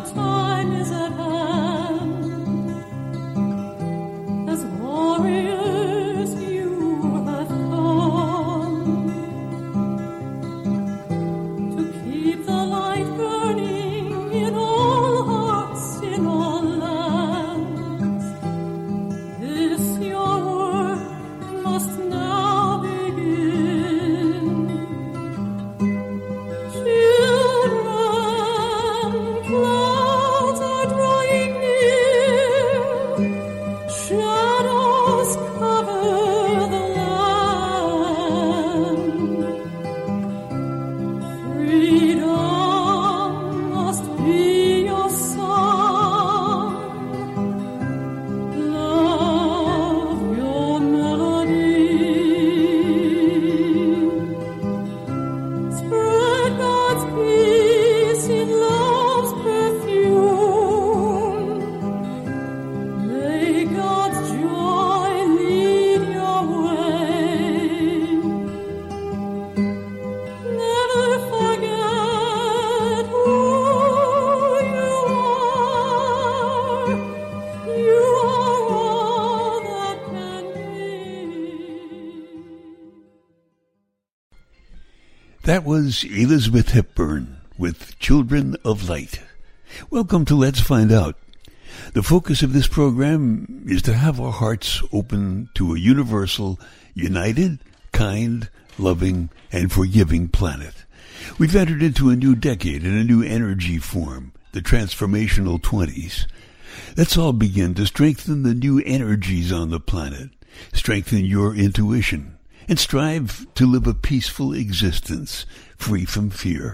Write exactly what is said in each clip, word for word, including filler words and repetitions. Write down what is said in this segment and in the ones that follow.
That was Elizabeth Hepburn with Children of Light. Welcome to Let's Find Out. The focus of this program is to have our hearts open to a universal, united, kind, loving, and forgiving planet. We've entered into a new decade and a new energy form, the transformational twenties. Let's all begin to strengthen the new energies on the planet, strengthen your intuition, and strive to live a peaceful existence, free from fear.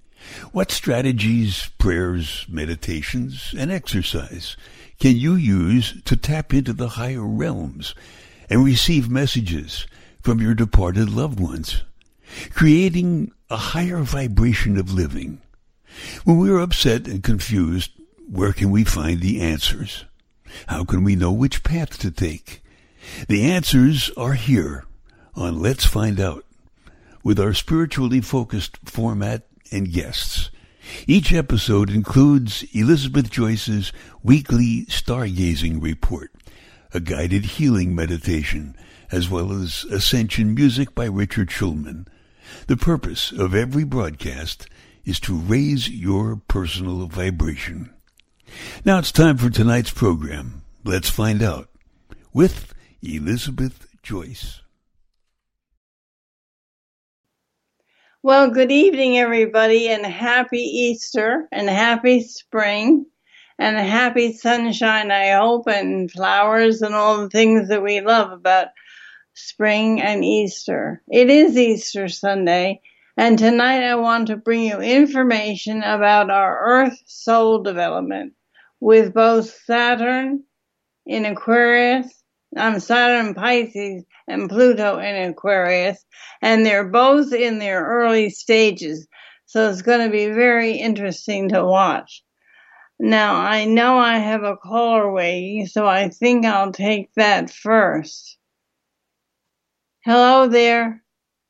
What strategies, prayers, meditations, and exercise can you use to tap into the higher realms and receive messages from your departed loved ones, creating a higher vibration of living? When we are upset and confused, where can we find the answers? How can we know which path to take? The answers are here on Let's Find Out, with our spiritually focused format and guests. Each episode includes Elizabeth Joyce's weekly stargazing report, a guided healing meditation, as well as Ascension music by Richard Schulman. The purpose of every broadcast is to raise your personal vibration. Now it's time for tonight's program, Let's Find Out, with Elizabeth Joyce. Well, good evening, everybody, and happy Easter, and happy spring, and happy sunshine, I hope, and flowers, and all the things that we love about spring and Easter. It is Easter Sunday, and tonight I want to bring you information about our Earth soul development with both Saturn in Aquarius, I'm Saturn in Pisces, and Pluto in Aquarius, and they're both in their early stages, so it's going to be very interesting to watch. Now, I know I have a caller waiting, so I think I'll take that first. Hello there.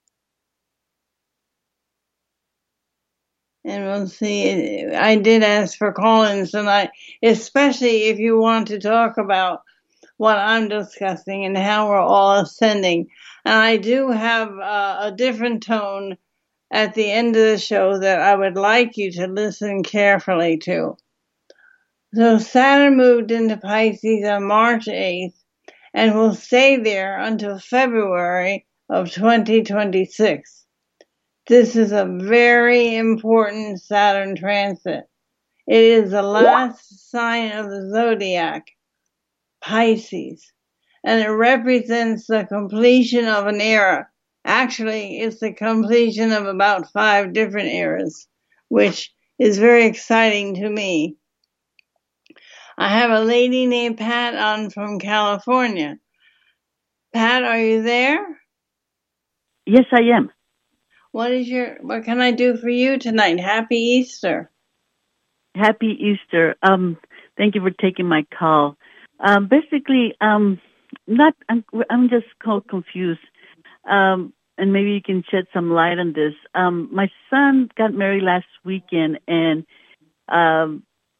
And we'll see. I did ask for call-ins tonight, especially if you want to talk about what I'm discussing and how we're all ascending. And I do have uh, a different tone at the end of the show that I would like you to listen carefully to. So Saturn moved into Pisces on March eighth and will stay there until February of twenty twenty-six. This is a very important Saturn transit. It is the last sign of the zodiac, Pisces, and it represents the completion of an era. Actually, it's the completion of about five different eras, which is very exciting to me. I have a lady named Pat on from California. Pat, are you there? Yes, I am. What is your? What can I do for you tonight? Happy Easter. Happy Easter. Um, thank you for taking my call. Um, basically, um, not. I'm, I'm just so confused. Um, and maybe you can shed some light on this. Um, my son got married last weekend, and um,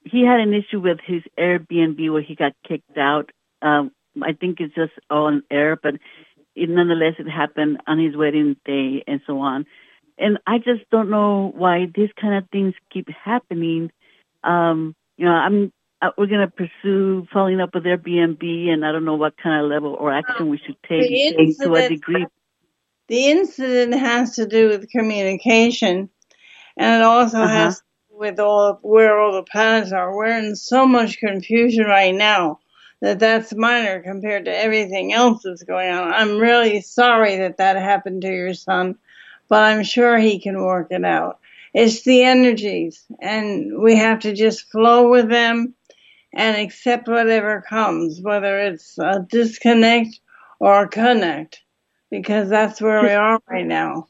he had an issue with his Airbnb where he got kicked out. Um, I think it's just all in air, but it, nonetheless, it happened on his wedding day and so on. And I just don't know why these kind of things keep happening. Um, you know, I'm uh, we're going to pursue following up with Airbnb, and I don't know what kind of level or action we should take to a degree. The incident has to do with communication, and it also uh-huh. has to do with all where all the planets are. We're in so much confusion right now that that's minor compared to everything else that's going on. I'm really sorry that that happened to your son, but I'm sure he can work it out. It's the energies, and we have to just flow with them and accept whatever comes, whether it's a disconnect or a connect, because that's where we are right now.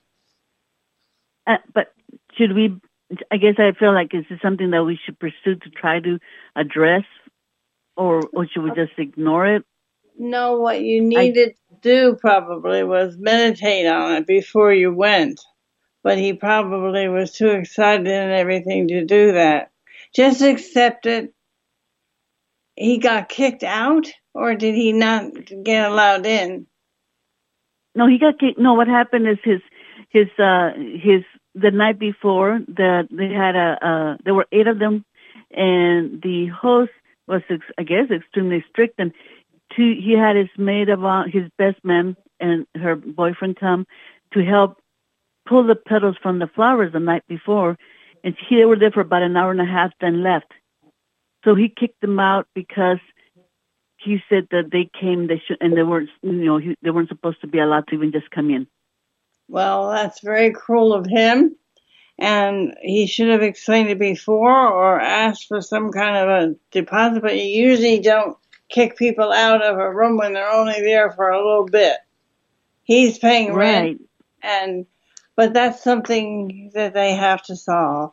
Uh, but should we, I guess I feel like, is this something that we should pursue to try to address, or, or should we just ignore it? No, what you needed I, to do probably was meditate on it before you went. But he probably was too excited and everything to do that. Just accept it. He got kicked out, or did he not get allowed in? No, he got kicked. No, what happened is his, his, uh, his, the night before, the, they had a, uh, there were eight of them, and the host was, I guess, extremely strict, and two, he had his maid of honor, his best man and her boyfriend come to help pull the petals from the flowers the night before, and he, they were there for about an hour and a half, then left. So he kicked them out because he said that they came, they should, and they weren't, you know, he, they weren't supposed to be allowed to even just come in. Well, that's very cruel of him, and he should have explained it before or asked for some kind of a deposit, but you usually don't kick people out of a room when they're only there for a little bit. He's paying right. rent, and but that's something that they have to solve.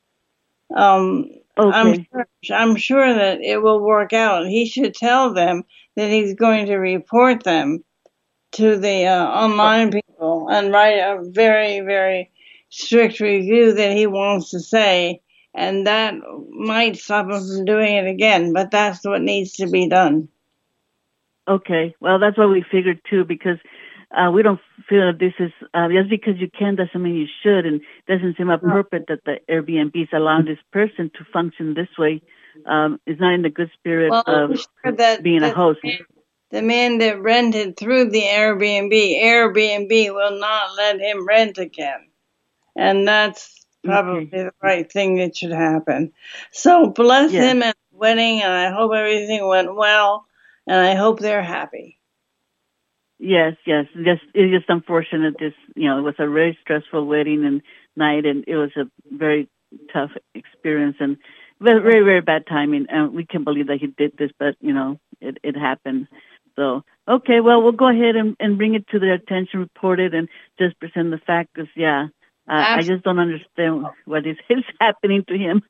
Um, okay. I'm sure, I'm sure that it will work out. He should tell them that he's going to report them to the uh, online people and write a very, very strict review that he wants to say, and that might stop him from doing it again, but that's what needs to be done. Okay. Well, that's what we figured, too, because Uh, we don't feel that this is, uh, just because you can doesn't mean you should, and it doesn't seem appropriate that the Airbnb is allowing this person to function this way. Um, it's not in the good spirit well, of sure that, being that a host. The man that rented through the Airbnb, Airbnb will not let him rent again. And that's probably okay. the right thing that should happen. So bless yeah. him at the wedding, and I hope everything went well, and I hope they're happy. Yes, yes. Just it's just unfortunate. This, you know, it was a very stressful wedding and night, and it was a very tough experience and very, very, very bad timing. And we can't believe that he did this, but you know, it, it happened. So, okay, well, we'll go ahead and, and bring it to their attention, report it, and just present the fact. Because, yeah, uh, I just don't understand what is, is happening to him.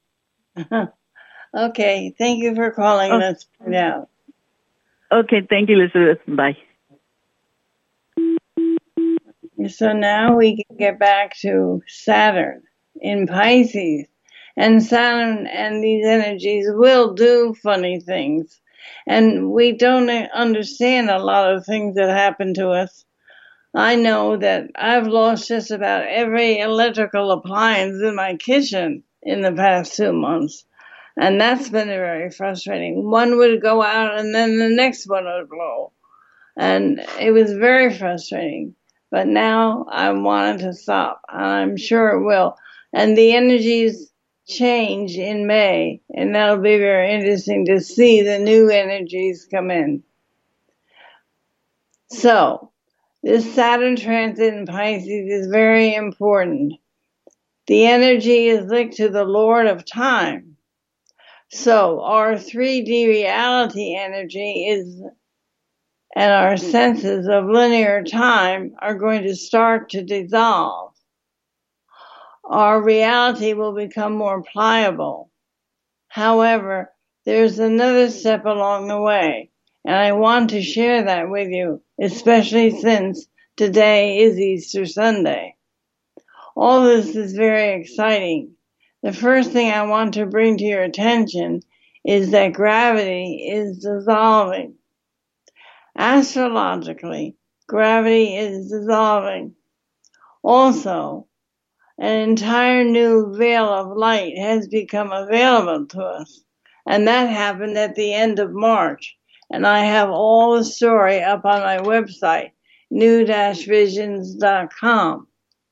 Okay, thank you for calling. Oh. Let's find out. Okay, thank you, Elizabeth. Bye. So now we can get back to Saturn in Pisces. And Saturn and these energies will do funny things. And we don't understand a lot of things that happen to us. I know that I've lost just about every electrical appliance in my kitchen in the past two months. And that's been very frustrating. One would go out and then the next one would blow. And it was very frustrating. But now I want it to stop. I'm sure it will. And the energies change in May. And that'll be very interesting to see the new energies come in. So, this Saturn transit in Pisces is very important. The energy is linked to the Lord of Time. So, our three D reality energy is, and our senses of linear time are going to start to dissolve. Our reality will become more pliable. However, there's another step along the way, and I want to share that with you, especially since today is Easter Sunday. All this is very exciting The first thing I want to bring to your attention is that gravity is dissolving. Astrologically, gravity is dissolving. Also, an entire new veil of light has become available to us, and that happened at the end of March. And I have all the story up on my website, new dash visions dot com.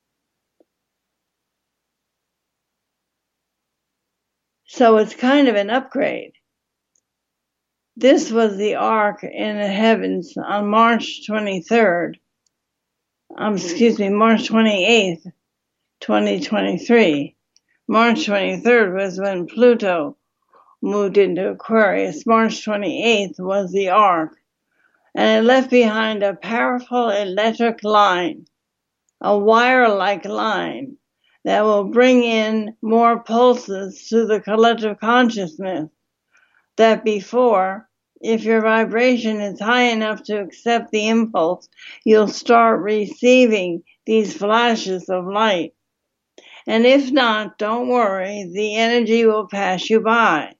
So it's kind of an upgrade. This was the arc in the heavens on March twenty-third, um, excuse me, March twenty-eighth, twenty twenty-three. March twenty-third was when Pluto moved into Aquarius. March twenty-eighth was the arc, and it left behind a powerful electric line, a wire-like line that will bring in more pulses to the collective consciousness that before, if your vibration is high enough to accept the impulse, you'll start receiving these flashes of light. And if not, don't worry, the energy will pass you by.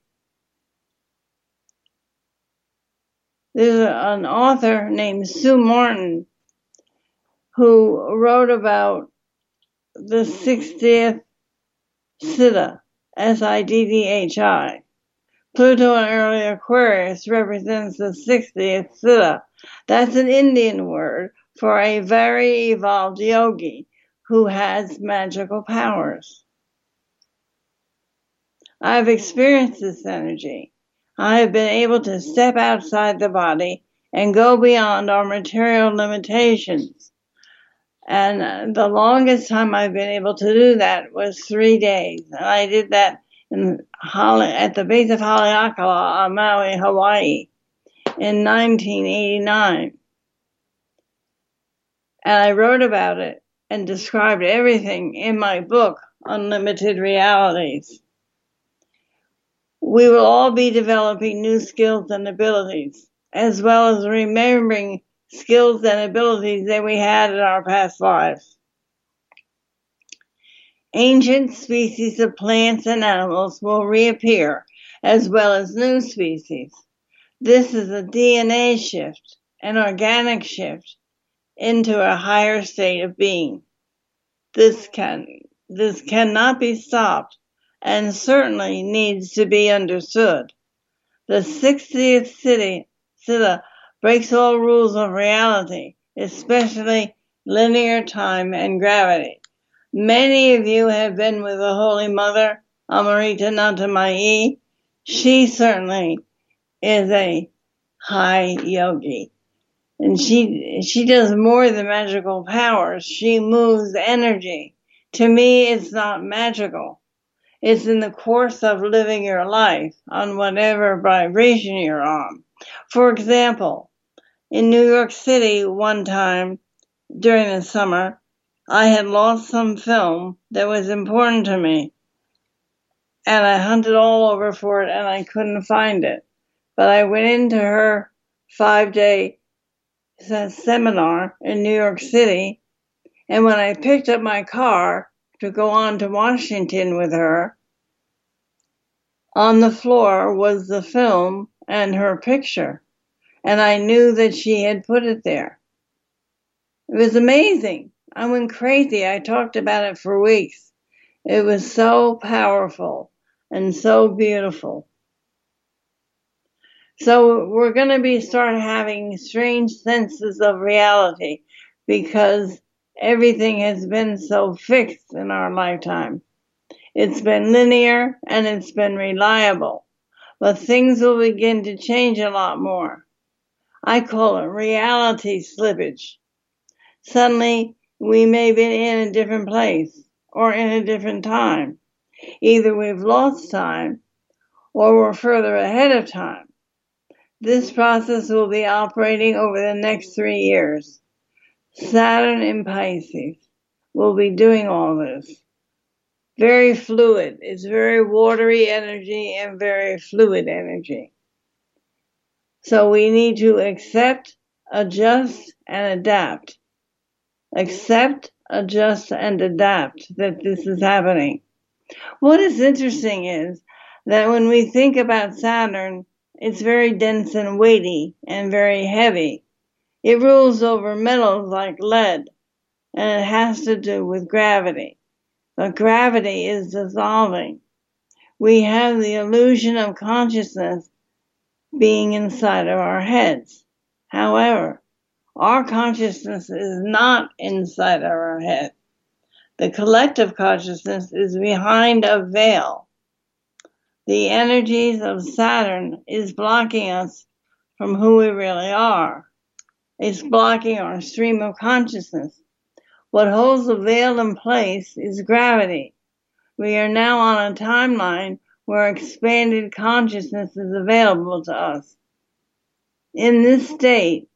There's an author named Sue Martin who wrote about the sixtieth Siddha, S I D D H I. Pluto in early Aquarius represents the sixtieth Siddha. That's an Indian word for a very evolved yogi who has magical powers. I've experienced this energy. I have been able to step outside the body and go beyond our material limitations. And the longest time I've been able to do that was three days. And I did that in Hale, at the base of Haleakala on Maui, Hawaii in nineteen eighty-nine. And I wrote about it and described everything in my book, Unlimited Realities. We will all be developing new skills and abilities, as well as remembering skills and abilities that we had in our past lives. Ancient species of plants and animals will reappear, as well as new species. This is a D N A shift, an organic shift into a higher state of being. This can, this cannot be stopped and certainly needs to be understood. The sixtieth Siddha breaks all rules of reality, especially linear time and gravity. Many of you have been with the Holy Mother, Amrita Natamayi. She certainly is a high yogi. And she she does more than magical powers. She moves energy. To me, it's not magical. It's in the course of living your life on whatever vibration you're on. For example, in New York City one time during the summer, I had lost some film that was important to me. And I hunted all over for it and I couldn't find it. But I went into her five-day seminar in New York City, and when I picked up my car to go on to Washington with her, on the floor was the film and her picture, and I knew that she had put it there. It was amazing. I went crazy. I talked about it for weeks. It was so powerful and so beautiful. So we're going to be start having strange senses of reality because everything has been so fixed in our lifetime. It's been linear and it's been reliable, but things will begin to change a lot more. I call it reality slippage. Suddenly, we may be in a different place or in a different time. Either we've lost time or we're further ahead of time. This process will be operating over the next three years. Saturn in Pisces will be doing all this. Very fluid. It's very watery energy and very fluid energy. So we need to accept, adjust, and adapt. Accept, adjust, and adapt that this is happening. What is interesting is that when we think about Saturn, it's very dense and weighty and very heavy. It rules over metals like lead, and it has to do with gravity. But gravity is dissolving. We have the illusion of consciousness being inside of our heads. However, our consciousness is not inside of our head. The collective consciousness is behind a veil. The energies of Saturn is blocking us from who we really are. It's blocking our stream of consciousness. What holds the veil in place is gravity. We are now on a timeline where expanded consciousness is available to us. In this state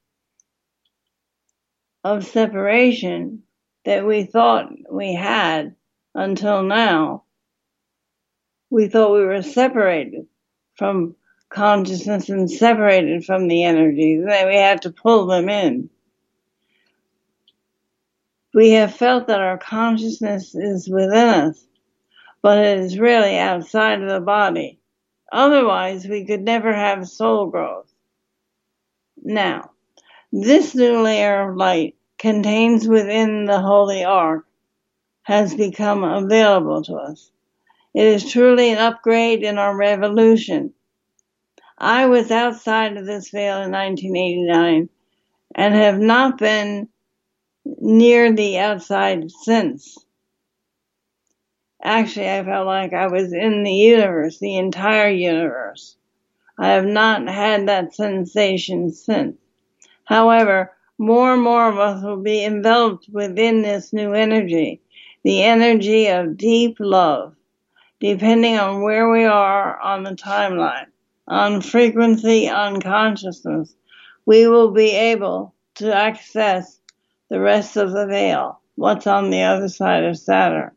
of separation that we thought we had until now, we thought we were separated from consciousness and separated from the energies, and that we had to pull them in. We have felt that our consciousness is within us, but it is really outside of the body. Otherwise, we could never have soul growth. Now, this new layer of light contains within the Holy Ark has become available to us. It is truly an upgrade in our revolution. I was outside of this veil in nineteen eighty-nine and have not been near the outside since. Actually, I felt like I was in the universe, the entire universe. I have not had that sensation since. However, more and more of us will be enveloped within this new energy, the energy of deep love, depending on where we are on the timeline, on frequency, on consciousness. We will be able to access the rest of the veil, what's on the other side of Saturn.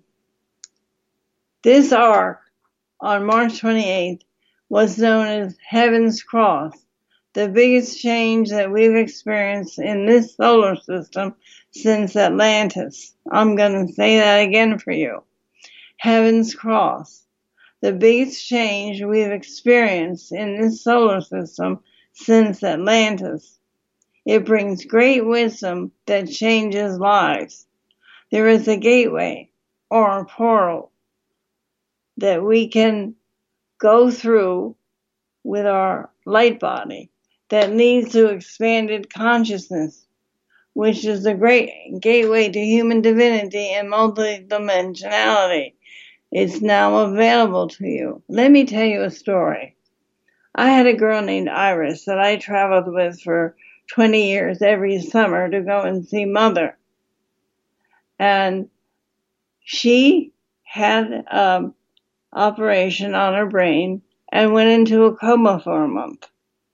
This arc, on March twenty-eighth, was known as Heaven's Cross, the biggest change that we've experienced in this solar system since Atlantis. I'm going to say that again for you. Heaven's Cross, the biggest change we've experienced in this solar system since Atlantis. It brings great wisdom that changes lives. There is a gateway or a portal that we can go through with our light body that leads to expanded consciousness, which is the great gateway to human divinity and multidimensionality. It's now available to you. Let me tell you a story. I had a girl named Iris that I traveled with for twenty years every summer to go and see Mother. And she had an operation on her brain and went into a coma for a month.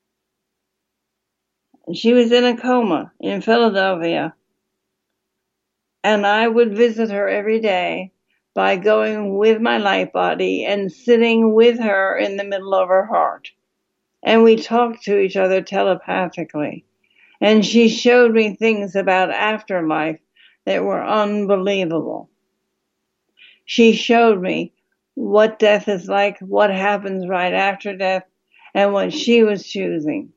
She was in a coma in Philadelphia. And I would visit her every day by going with my light body and sitting with her in the middle of her heart. And we talked to each other telepathically. And she showed me things about afterlife that were unbelievable. She showed me what death is like, what happens right after death, and what she was choosing.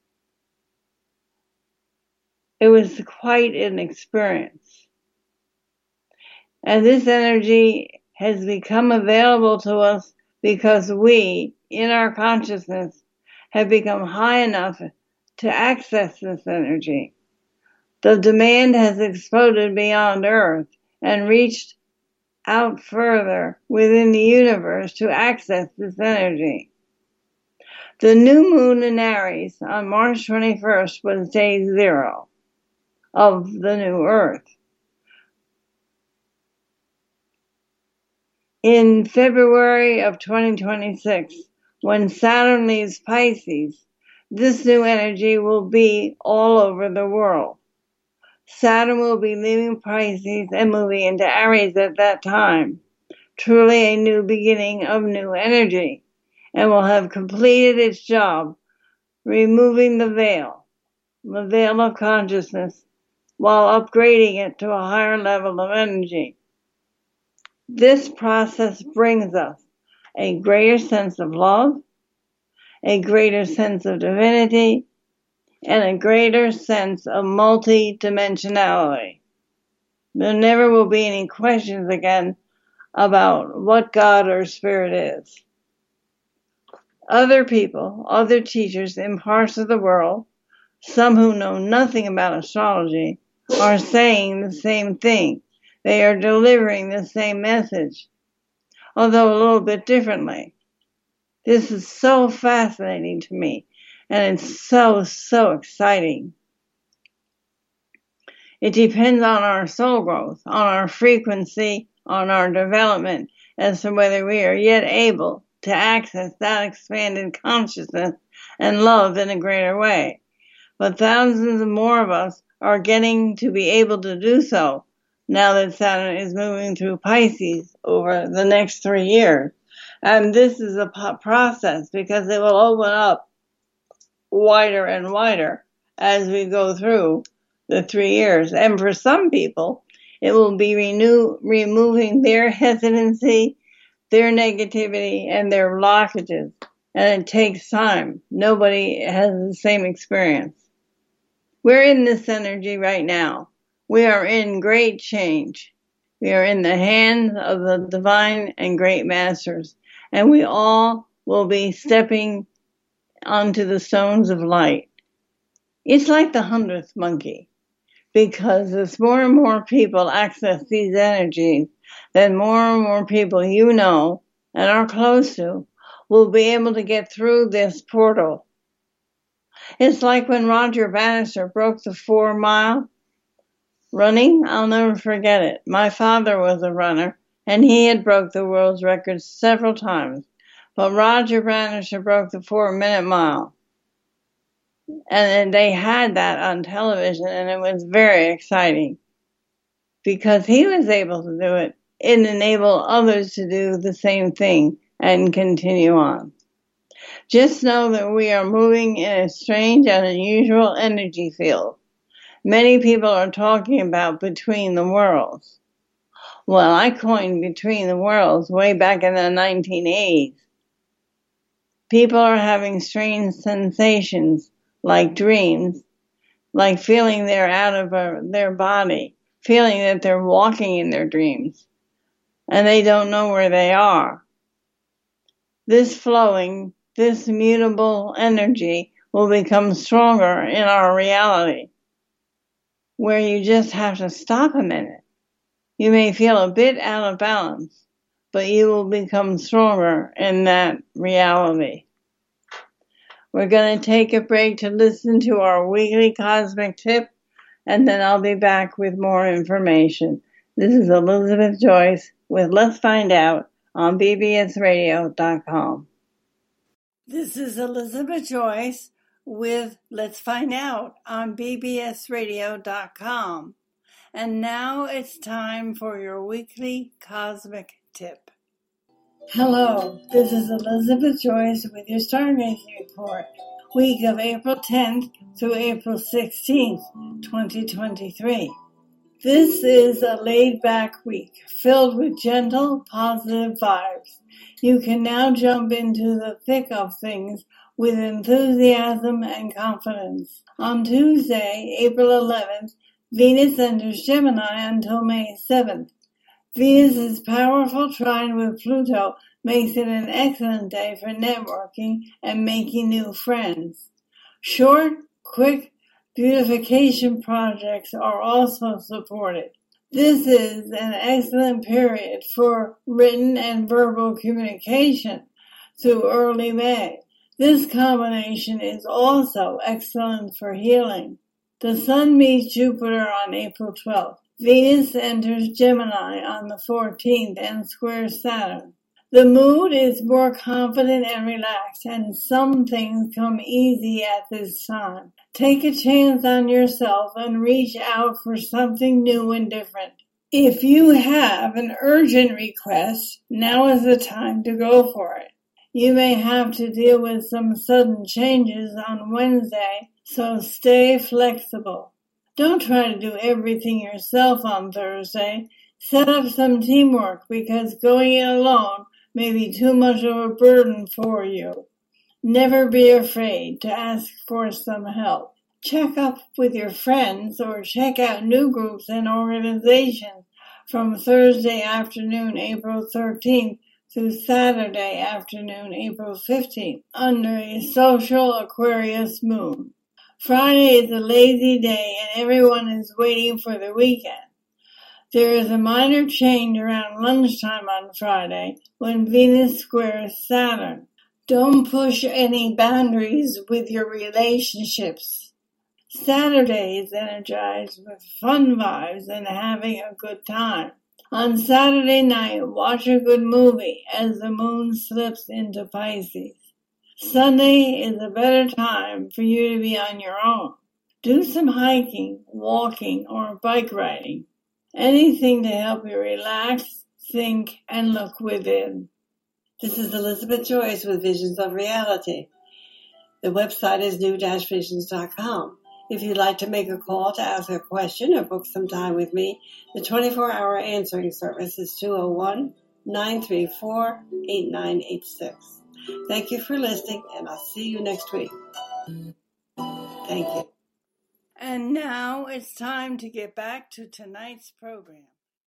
It was quite an experience. And this energy has become available to us because we, in our consciousness, have become high enough to access this energy. The demand has exploded beyond Earth and reached out further within the universe to access this energy. The new moon in Aries on March twenty-first was day zero of the new Earth. In February of twenty twenty-six, when Saturn leaves Pisces, this new energy will be all over the world. Saturn will be leaving Pisces and moving into Aries at that time, truly a new beginning of new energy, and will have completed its job, removing the veil, the veil of consciousness, while upgrading it to a higher level of energy. This process brings us a greater sense of love, a greater sense of divinity, and a greater sense of multi-dimensionality. There never will be any questions again about what God or Spirit is. Other people, other teachers in parts of the world, some who know nothing about astrology, are saying the same thing. They are delivering the same message, although a little bit differently. This is so fascinating to me, and it's so, so exciting. It depends on our soul growth, on our frequency, on our development, as to whether we are yet able to access that expanded consciousness and love in a greater way. But thousands and more of us are getting to be able to do so now that Saturn is moving through Pisces over the next three years. And this is a process because it will open up wider and wider as we go through the three years. And for some people, it will be renew, removing their hesitancy, their negativity, and their blockages. And it takes time. Nobody has the same experience. We're in this energy right now. We are in great change. We are in the hands of the divine and great masters. And we all will be stepping onto the stones of light. It's like the hundredth monkey. Because as more and more people access these energies, then more and more people you know and are close to will be able to get through this portal. It's like when Roger Bannister broke the four mile running. I'll never forget it. My father was a runner, and he had broke the world's record several times. But Roger Bannister broke the four minute mile. And they had that on television, and it was very exciting. Because he was able to do it, it enabled others to do the same thing and continue on. Just know that we are moving in a strange and unusual energy field. Many people are talking about between the worlds. Well, I coined between the worlds way back in the nineteen eighties. People are having strange sensations like dreams, like feeling they're out of their body, feeling that they're walking in their dreams, and they don't know where they are. This flowing, this mutable energy will become stronger in our reality, where you just have to stop a minute. You may feel a bit out of balance, but you will become stronger in that reality. We're going to take a break to listen to our weekly cosmic tip, and then I'll be back with more information. This is Elizabeth Joyce with Let's Find Out on B B S radio dot com. This is Elizabeth Joyce with Let's Find Out on B B S radio dot com. And now it's time for your weekly cosmic tip. Hello, this is Elizabeth Joyce with your Stargazing Report, week of April tenth through April sixteenth, twenty twenty-three. This is a laid-back week filled with gentle, positive vibes. You can now jump into the thick of things with enthusiasm and confidence. On Tuesday, April eleventh, Venus enters Gemini until May seventh. Venus's powerful trine with Pluto makes it an excellent day for networking and making new friends. Short, quick beautification projects are also supported. This is an excellent period for written and verbal communication through early May. This combination is also excellent for healing. The Sun meets Jupiter on April twelfth. Venus enters Gemini on the fourteenth and squares Saturn. The mood is more confident and relaxed, and some things come easy at this time. Take a chance on yourself and reach out for something new and different. If you have an urgent request, now is the time to go for it. You may have to deal with some sudden changes on Wednesday, so stay flexible. Don't try to do everything yourself on Thursday. Set up some teamwork because going it alone may be too much of a burden for you. Never be afraid to ask for some help. Check up with your friends or check out new groups and organizations from Thursday afternoon, April thirteenth through Saturday afternoon, April fifteenth, under a social Aquarius moon. Friday is a lazy day and everyone is waiting for the weekend. There is a minor change around lunchtime on Friday when Venus squares Saturn. Don't push any boundaries with your relationships. Saturday is energized with fun vibes and having a good time. On Saturday night, watch a good movie as the moon slips into Pisces. Sunday is a better time for you to be on your own. Do some hiking, walking, or bike riding. Anything to help you relax, think, and look within. This is Elizabeth Joyce with Visions of Reality. The website is new dash visions dot com. If you'd like to make a call to ask a question or book some time with me, the twenty-four hour answering service is two oh one, nine three four, eight nine eight six. Thank you for listening, and I'll see you next week. Thank you. And now it's time to get back to tonight's program.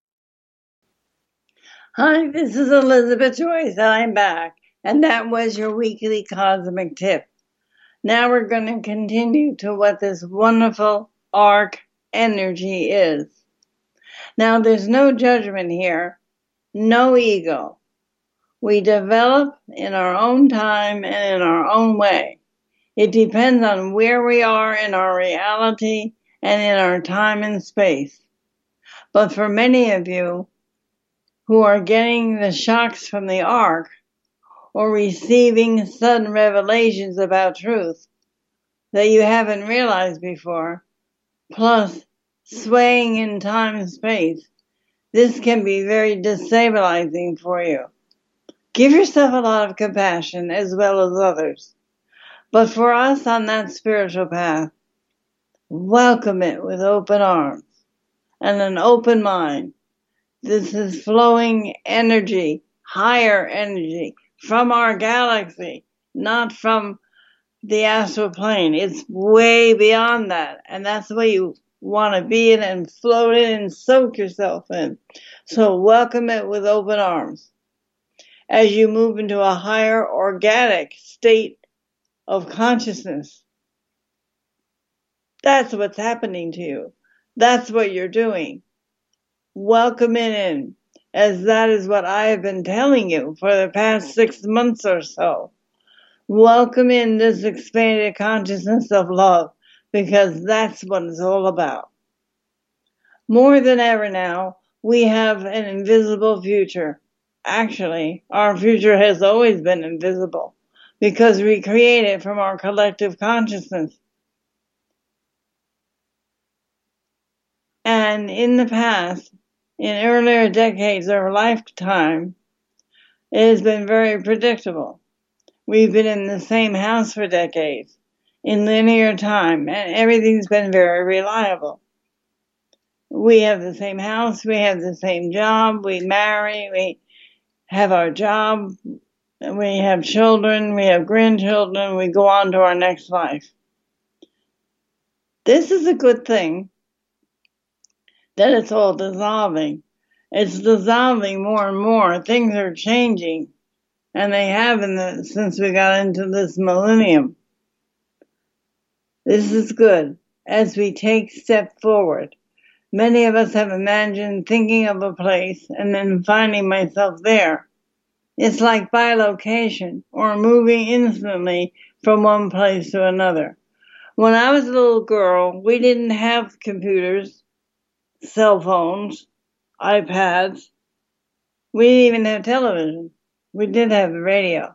Hi, this is Elizabeth Joyce. I'm back, and that was your weekly cosmic tip. Now we're going to continue to what this wonderful arc energy is. Now, there's no judgment here, no ego. We develop in our own time and in our own way. It depends on where we are in our reality and in our time and space. But for many of you who are getting the shocks from the arc or receiving sudden revelations about truth that you haven't realized before, plus swaying in time and space, this can be very destabilizing for you. Give yourself a lot of compassion as well as others. But for us on that spiritual path, welcome it with open arms and an open mind. This is flowing energy, higher energy from our galaxy, not from the astral plane. It's way beyond that. And that's where you want to be in and float in and soak yourself in. So welcome it with open arms as you move into a higher organic state of consciousness. That's what's happening to you. That's what you're doing. Welcome it in, as that is what I have been telling you for the past six months or so. Welcome in this expanded consciousness of love, because that's what it's all about. More than ever now, we have an invisible future. Actually, our future has always been invisible, because we create it from our collective consciousness. And in the past, in earlier decades or lifetime, it has been very predictable. We've been in the same house for decades, in linear time, and everything's been very reliable. We have the same house, we have the same job, we marry, we have our job, we have children, we have grandchildren, we go on to our next life. This is a good thing, that it's all dissolving. It's dissolving more and more. Things are changing, and they have in the, since we got into this millennium. This is good as we take step forward. Many of us have imagined thinking of a place and then finding myself there. It's like bilocation or moving instantly from one place to another. When I was a little girl, we didn't have computers, cell phones, iPads. We didn't even have television. We did have the radio.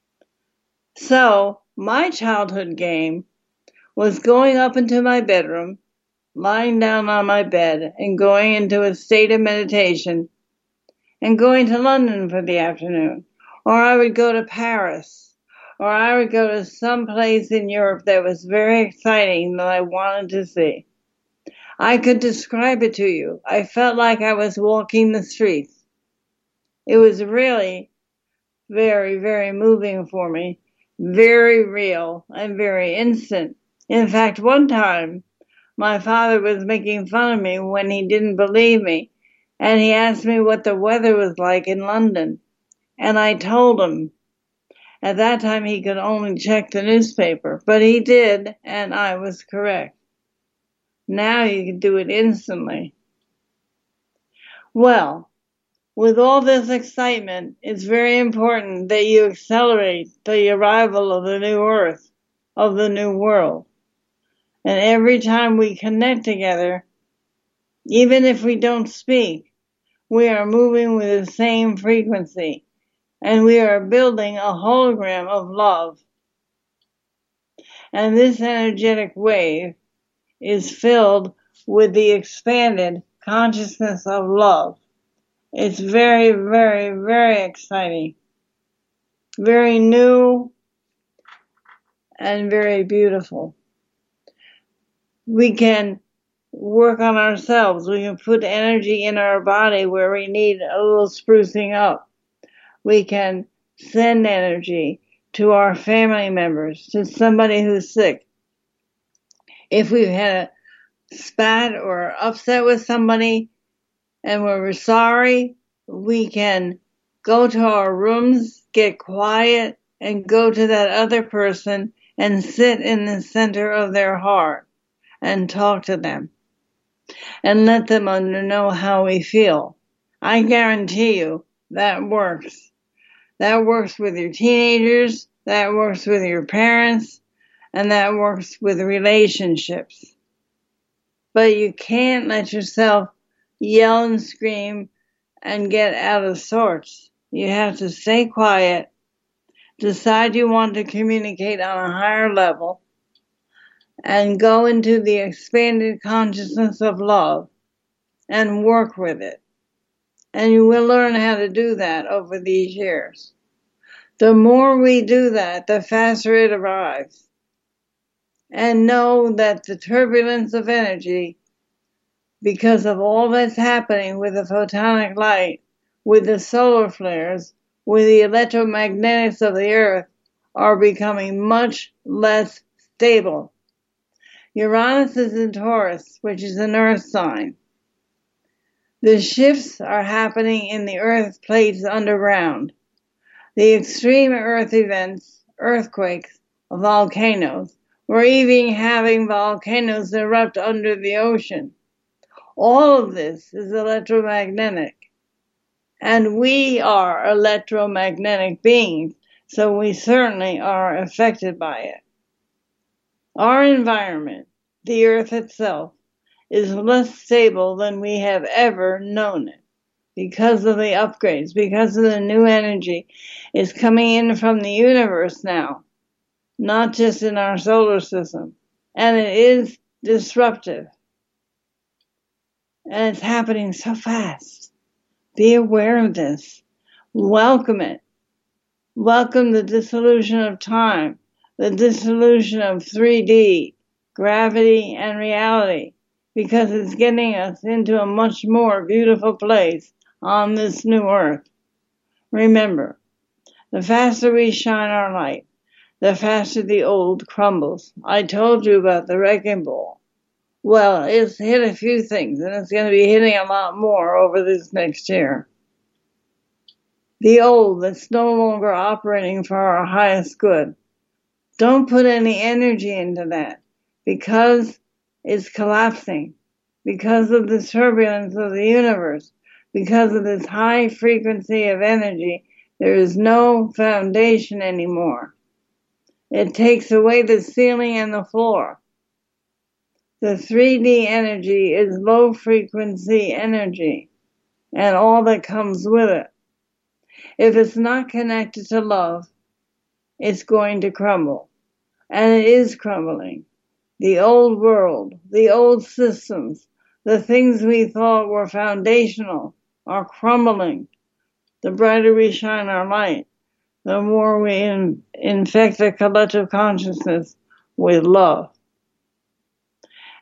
So my childhood game was going up into my bedroom, lying down on my bed and going into a state of meditation and going to London for the afternoon. Or I would go to Paris, or I would go to some place in Europe that was very exciting that I wanted to see. I could describe it to you. I felt like I was walking the streets. It was really very, very moving for me, very real and very instant. In fact, one time, my father was making fun of me when he didn't believe me, and he asked me what the weather was like in London. And I told him. At that time, he could only check the newspaper, but he did, and I was correct. Now you can do it instantly. Well, with all this excitement, it's very important that you accelerate the arrival of the new earth, of the new world. And every time we connect together, even if we don't speak, we are moving with the same frequency, and we are building a hologram of love. And this energetic wave is filled with the expanded consciousness of love. It's very, very, very exciting, very new, and very beautiful. We can work on ourselves. We can put energy in our body where we need a little sprucing up. We can send energy to our family members, to somebody who's sick. If we've had a spat or upset with somebody and we're sorry, we can go to our rooms, get quiet, and go to that other person and sit in the center of their heart and talk to them and let them know how we feel. I guarantee you that works. That works with your teenagers, that works with your parents, and that works with relationships. But you can't let yourself yell and scream and get out of sorts. You have to stay quiet, decide you want to communicate on a higher level, and go into the expanded consciousness of love and work with it. And you will learn how to do that over these years. The more we do that, the faster it arrives. And know that the turbulence of energy, because of all that's happening with the photonic light, with the solar flares, with the electromagnetics of the earth, are becoming much less stable. Uranus is in Taurus, which is an earth sign. The shifts are happening in the earth plates underground. The extreme earth events, earthquakes, volcanoes, we're even having volcanoes erupt under the ocean. All of this is electromagnetic. And we are electromagnetic beings, so we certainly are affected by it. Our environment, the earth itself, is less stable than we have ever known it because of the upgrades, because of the new energy is coming in from the universe now, not just in our solar system. And it is disruptive. And it's happening so fast. Be aware of this. Welcome it. Welcome the dissolution of time, the dissolution of three D, gravity, and reality, because it's getting us into a much more beautiful place on this new earth. Remember, the faster we shine our light, the faster the old crumbles. I told you about the wrecking ball. Well, it's hit a few things, and it's going to be hitting a lot more over this next year. The old that's no longer operating for our highest good. Don't put any energy into that, because it's collapsing, because of the turbulence of the universe, because of this high frequency of energy. There is no foundation anymore. It takes away the ceiling and the floor. The three D energy is low frequency energy and all that comes with it. If it's not connected to love, it's going to crumble. And it is crumbling. The old world, the old systems, the things we thought were foundational are crumbling. The brighter we shine our light, the more we in, infect the collective consciousness with love.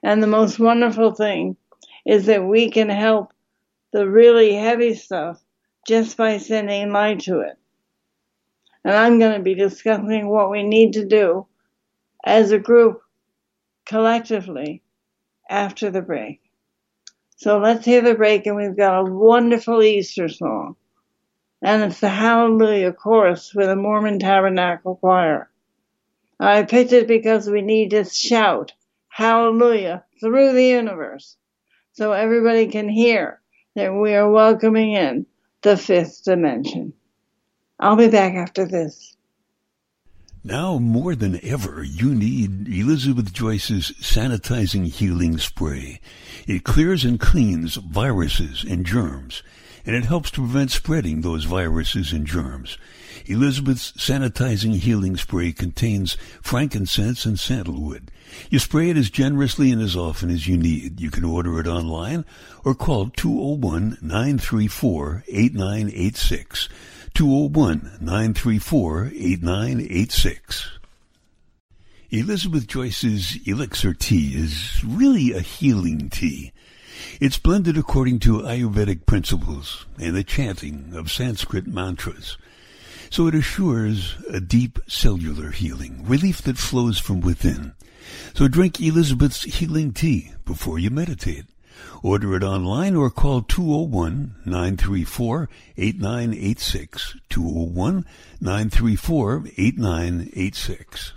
And the most wonderful thing is that we can help the really heavy stuff just by sending light to it. And I'm going to be discussing what we need to do as a group collectively after the break. So let's hear the break, and we've got a wonderful Easter song. And it's the Hallelujah Chorus with the Mormon Tabernacle Choir. I picked it because we need to shout Hallelujah through the universe so everybody can hear that we are welcoming in the fifth dimension. I'll be back after this. Now more than ever, you need Elizabeth Joyce's Sanitizing Healing Spray. It clears and cleans viruses and germs, and it helps to prevent spreading those viruses and germs. Elizabeth's Sanitizing Healing Spray contains frankincense and sandalwood. You spray it as generously and as often as you need. You can order it online or call two oh one, nine three four, eight nine eight six. two oh one, nine three four, eight nine eight six. Elizabeth Joyce's Elixir Tea is really a healing tea. It's blended according to Ayurvedic principles and the chanting of Sanskrit mantras. So it assures a deep cellular healing, relief that flows from within. So drink Elizabeth's healing tea before you meditate. Order it online or call two oh one, nine three four, eight nine eight six, two oh one, nine three four, eight nine eight six.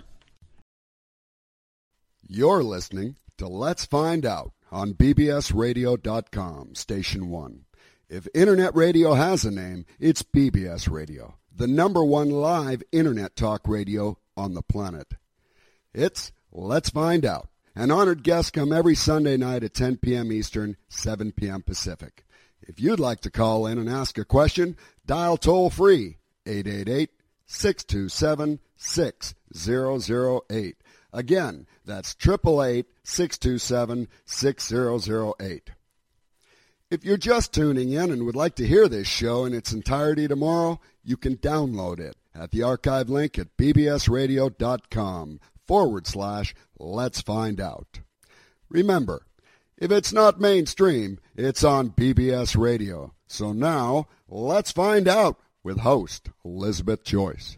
You're listening to Let's Find Out on B B S radio dot com, Station one. If Internet radio has a name, it's B B S Radio, the number one live Internet talk radio on the planet. It's Let's Find Out. An honored guest come every Sunday night at ten p.m. Eastern, seven p.m. Pacific. If you'd like to call in and ask a question, dial toll-free eight eight eight, six two seven, six zero zero eight. Again, that's eight eight eight, six two seven, six zero zero eight. If you're just tuning in and would like to hear this show in its entirety tomorrow, you can download it at the archive link at b b s radio dot com forward slash Let's Find Out. Remember, if it's not mainstream, it's on B B S Radio. So now, let's find out with host Elizabeth Joyce.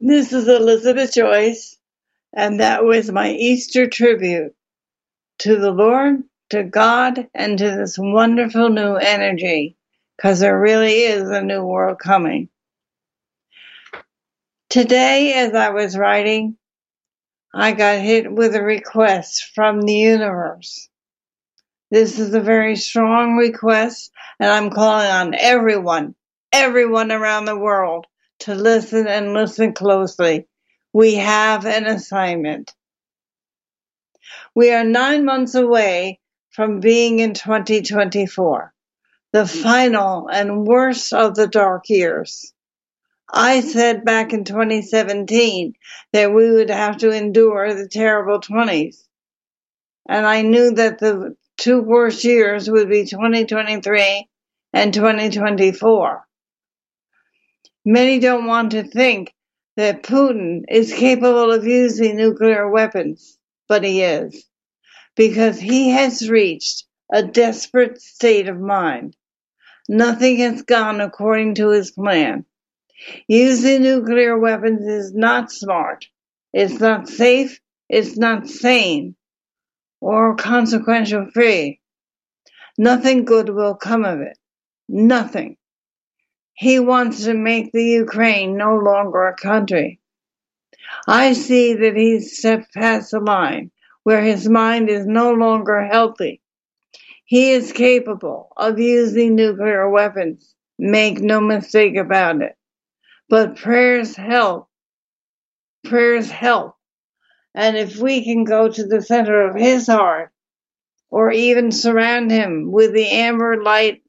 This is Elizabeth Joyce, and that was my Easter tribute to the Lord, to God, and to this wonderful new energy, because there really is a new world coming. Today, as I was writing, I got hit with a request from the universe. This is a very strong request, and I'm calling on everyone, everyone around the world to listen and listen closely. We have an assignment. We are nine months away from being in twenty twenty-four, the final and worst of the dark years. I said back in twenty seventeen that we would have to endure the terrible twenties. And I knew that the two worst years would be twenty twenty-three and twenty twenty-four. Many don't want to think that Putin is capable of using nuclear weapons, but he is, because he has reached a desperate state of mind. Nothing has gone according to his plan. Using nuclear weapons is not smart. It's not safe. It's not sane or consequential free. Nothing good will come of it. Nothing. He wants to make the Ukraine no longer a country. I see that he's stepped past the line where his mind is no longer healthy. He is capable of using nuclear weapons. Make no mistake about it. But prayers help. Prayers help. And if we can go to the center of his heart, or even surround him with the amber light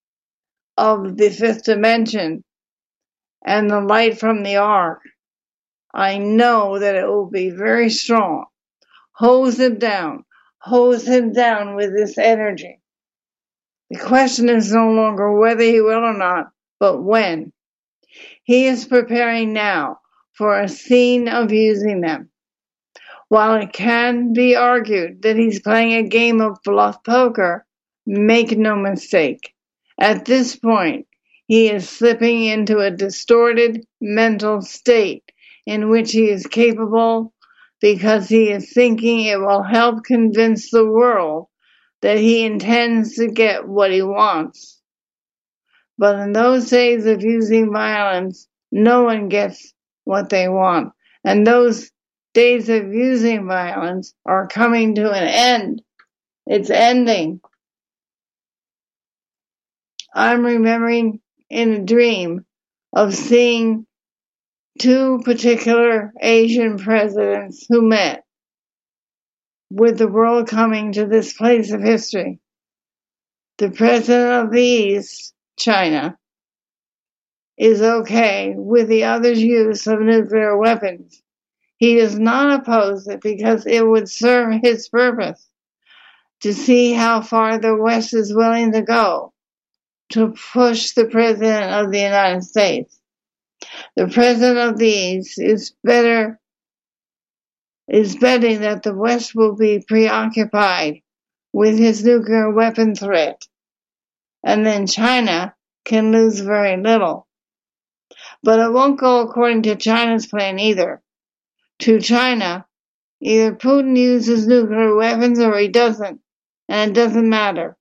of the fifth dimension and the light from the ark, I know that it will be very strong. Hose him down. Hose him down with this energy. The question is no longer whether he will or not, but when. He is preparing now for a scene of using them. While it can be argued that he's playing a game of bluff poker, make no mistake. At this point, he is slipping into a distorted mental state in which he is capable because he is thinking it will help convince the world that he intends to get what he wants. But in those days of using violence, no one gets what they want. And those days of using violence are coming to an end. It's ending. I'm remembering in a dream of seeing two particular Asian presidents who met, with the world coming to this place of history. The president of the East, China, is okay with the other's use of nuclear weapons. He does not oppose it because it would serve his purpose to see how far the West is willing to go to push the president of the United States. The president of the East is better is betting that the West will be preoccupied with his nuclear weapon threat, and then China can lose very little. But it won't go according to China's plan either. To China, either Putin uses nuclear weapons or he doesn't, and it doesn't matter.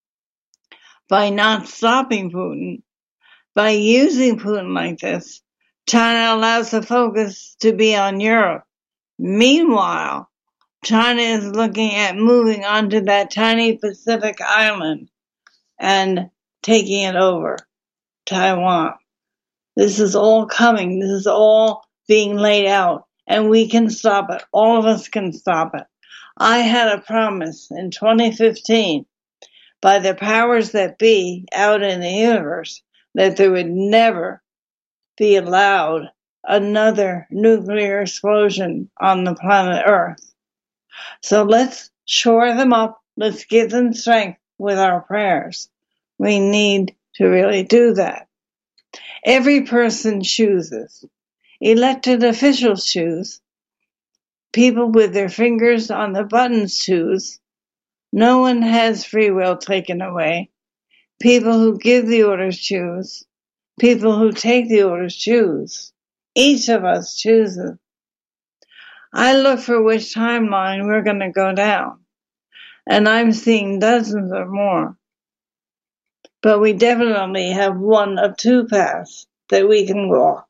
By not stopping Putin, by using Putin like this, China allows the focus to be on Europe. Meanwhile, China is looking at moving onto that tiny Pacific island and taking it over, Taiwan. This is all coming. This is all being laid out, and we can stop it. All of us can stop it. I had a promise in twenty fifteen by the powers that be out in the universe that there would never be allowed another nuclear explosion on the planet Earth. So let's shore them up. Let's give them strength with our prayers. We need to really do that. Every person chooses. Elected officials choose. People with their fingers on the buttons choose. No one has free will taken away. People who give the orders choose. People who take the orders choose. Each of us chooses. I look for which timeline we're going to go down, and I'm seeing dozens or more. But we definitely have one of two paths that we can walk.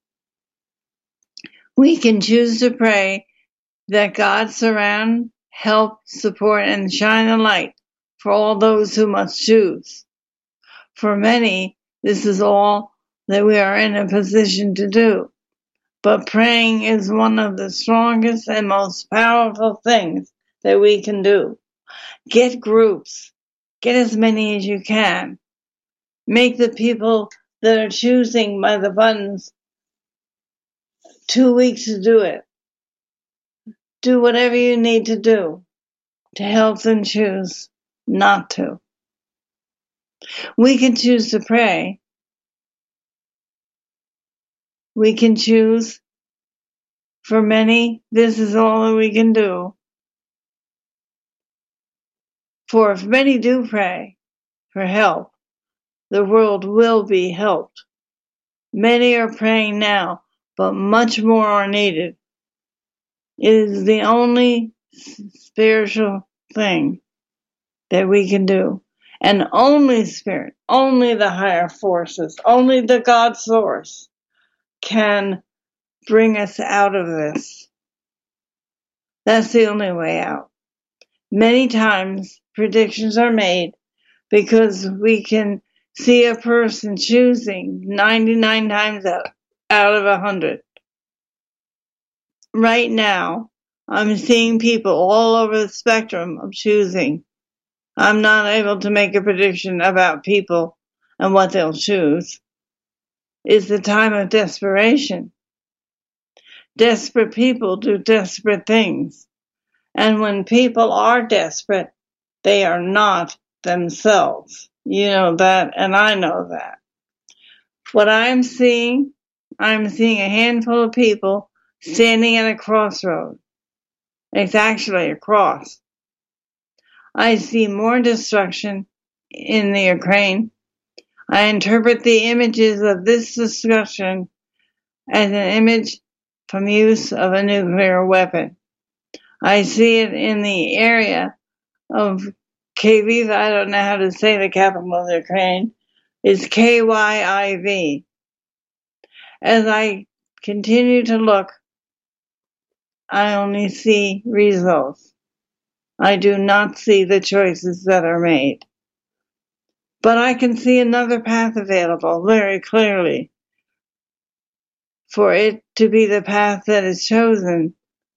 We can choose to pray that God surround, help, support, and shine a light for all those who must choose. For many, this is all that we are in a position to do. But praying is one of the strongest and most powerful things that we can do. Get groups. Get as many as you can. Make the people that are choosing by the buttons two weeks to do it. Do whatever you need to do to help them choose not to. We can choose to pray. We can choose. For many, this is all that we can do. For if many do pray for help, the world will be helped. Many are praying now, but much more are needed. It is the only spiritual thing that we can do. And only Spirit, only the higher forces, only the God source can bring us out of this. That's the only way out. Many times predictions are made because we can see a person choosing ninety-nine times out, out of one hundred. Right now, I'm seeing people all over the spectrum of choosing. I'm not able to make a prediction about people and what they'll choose. It's the time of desperation. Desperate people do desperate things. And when people are desperate, they are not themselves. You know that, and I know that. What I'm seeing, I'm seeing a handful of people standing at a crossroad. It's actually a cross. I see more destruction in the Ukraine. I interpret the images of this discussion as an image from use of a nuclear weapon. I see it in the area of Kyiv. I don't know how to say the capital of the Ukraine. It's K Y I V. As I continue to look, I only see results. I do not see the choices that are made. But I can see another path available very clearly. For it to be the path that is chosen,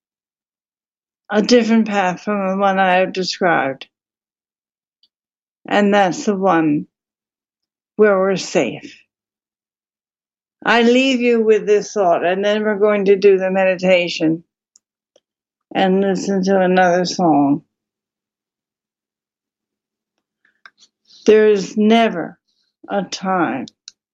a different path from the one I have described. And that's the one where we're safe. I leave you with this thought, and then we're going to do the meditation and listen to another song. There is never a time.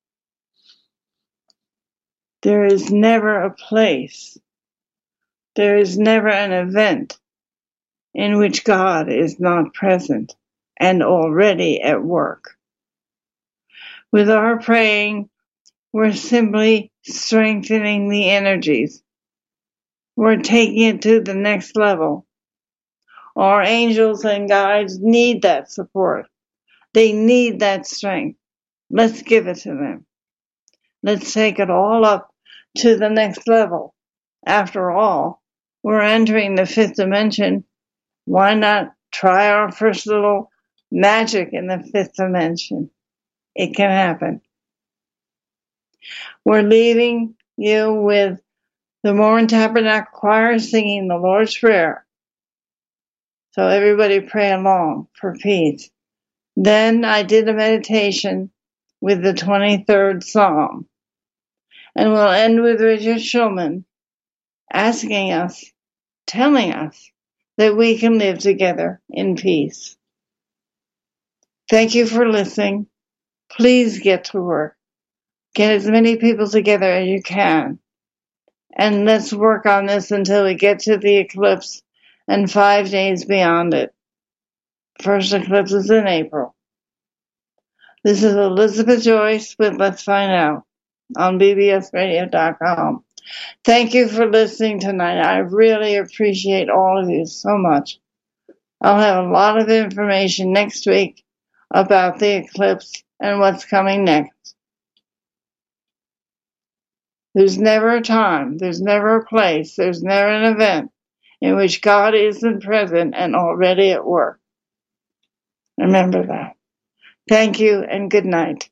There is never a place. There is never an event in which God is not present and already at work. With our praying, we're simply strengthening the energies. We're taking it to the next level. Our angels and guides need that support. They need that strength. Let's give it to them. Let's take it all up to the next level. After all, we're entering the fifth dimension. Why not try our first little magic in the fifth dimension? It can happen. We're leaving you with the Mormon Tabernacle Choir singing the Lord's Prayer. So everybody pray along for peace. Then I did a meditation with the twenty-third Psalm. And we'll end with Richard Shulman asking us, telling us that we can live together in peace. Thank you for listening. Please get to work. Get as many people together as you can. And let's work on this until we get to the eclipse and five days beyond it. First eclipse is in April. This is Elizabeth Joyce with Let's Find Out. on B B S radio dot com. Thank you for listening tonight. I really appreciate all of you so much. I'll have a lot of information next week about the eclipse and what's coming next. There's never a time, there's never a place, there's never an event in which God isn't present and already at work. Remember that. Thank you and good night.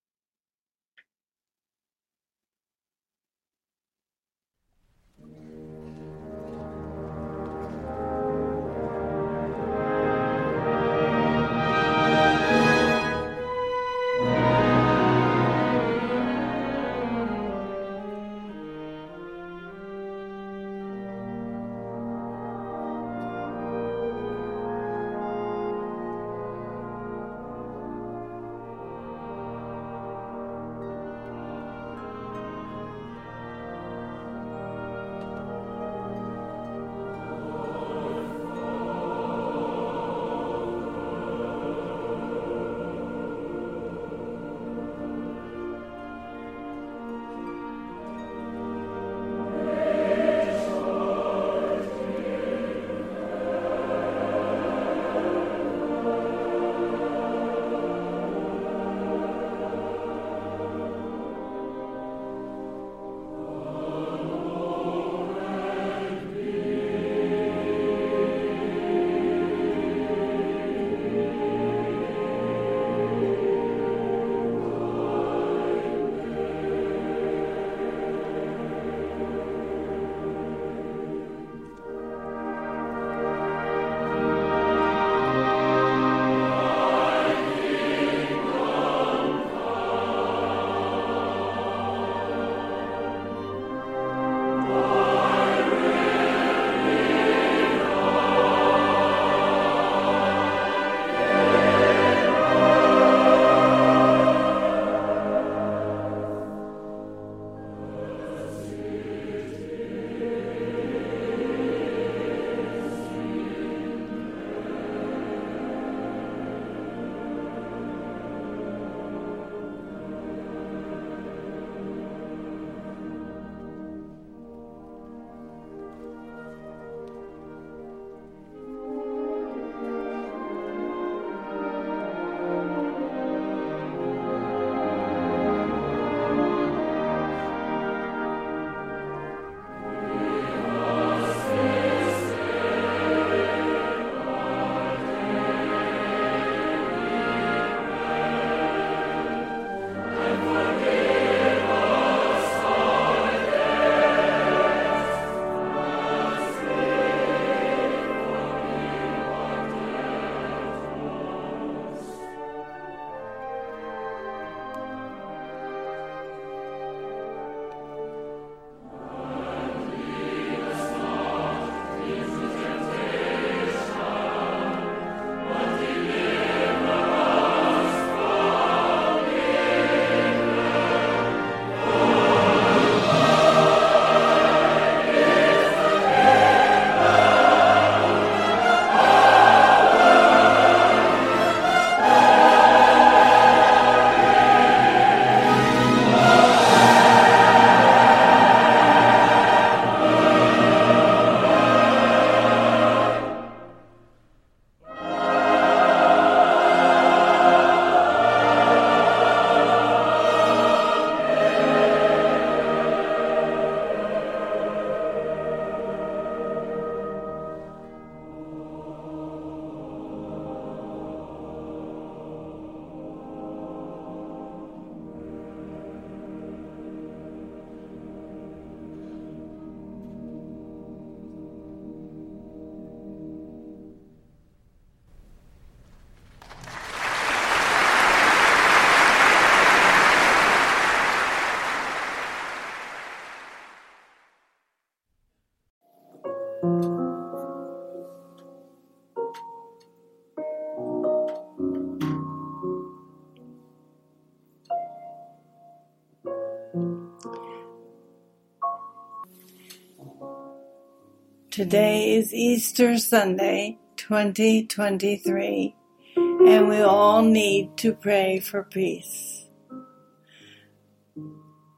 Today is Easter Sunday, twenty twenty-three, and we all need to pray for peace.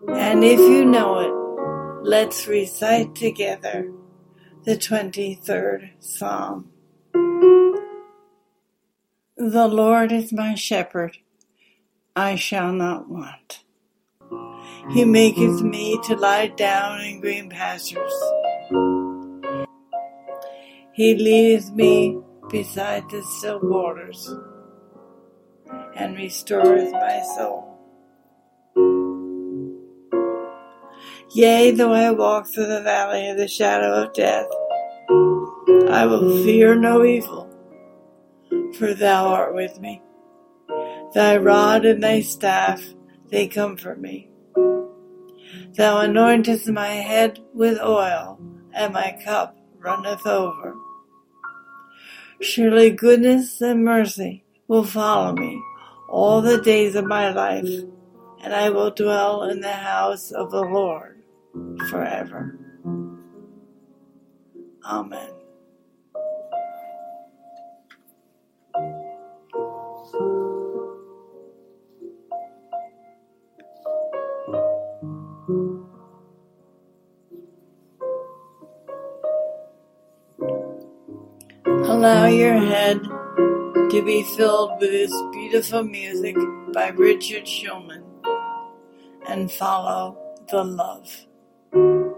And if you know it, let's recite together the twenty-third Psalm. The Lord is my shepherd, I shall not want. He maketh me to lie down in green pastures. He leadeth me beside the still waters, and restoreth my soul. Yea, though I walk through the valley of the shadow of death, I will fear no evil, for thou art with me. Thy rod and thy staff, they comfort me. Thou anointest my head with oil, and my cup runneth over. Surely goodness and mercy will follow me all the days of my life, and I will dwell in the house of the Lord forever. Amen. Allow your head to be filled with this beautiful music by Richard Shulman, and follow the love.